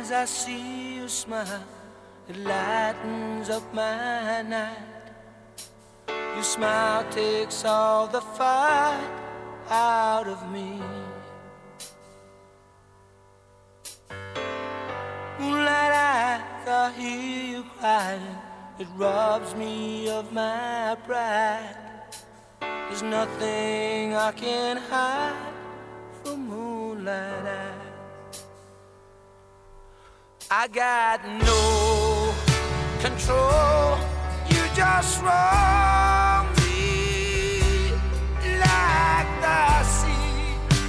as I see you smile, it lightens up my night. Your smile takes all the fight out of me. Moonlight eyes, I hear you crying. It robs me of my pride. There's nothing I can hide from moonlight eyes. I got no control. You just roam me like the sea.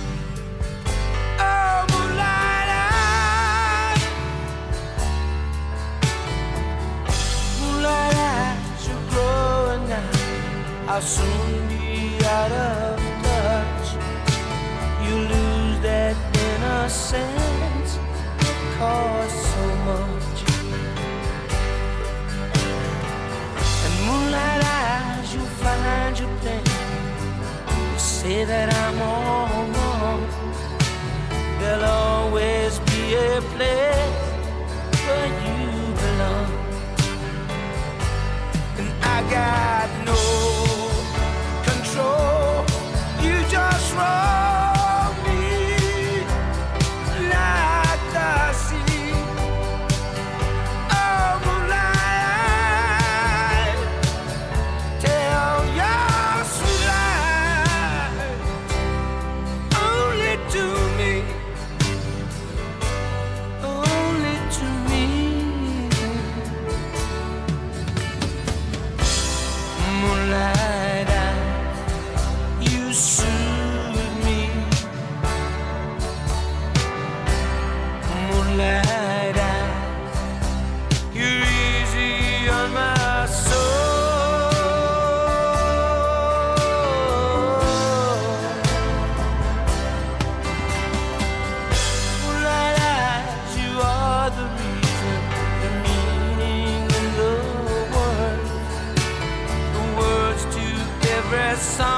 Oh, moonlight eyes, moonlight eyes, you're growing now. I'll soon be out of touch. You lose that innocence that costs so much. And moonlight eyes, you'll find your place. You say that I'm all wrong. There'll always be a place where you belong. And I got no control. You just roam me like the sea. Oh, moonlight, tell your sweet lie only to me, only to me. Moonlight eyes, you soothe me. Moonlight eyes, you're easy on my soul. Moonlight eyes, you are the reason, the meaning in the words to every song